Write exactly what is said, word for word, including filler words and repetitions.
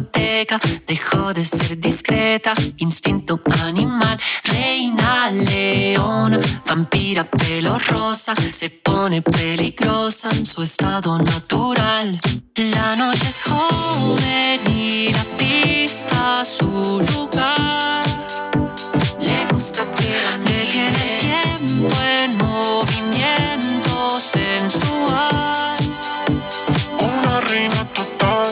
discoteca, dejó de ser discreta, instinto animal, reina leona, vampira pelo rosa, se pone peligrosa en su estado natural. La noche es joven y la vida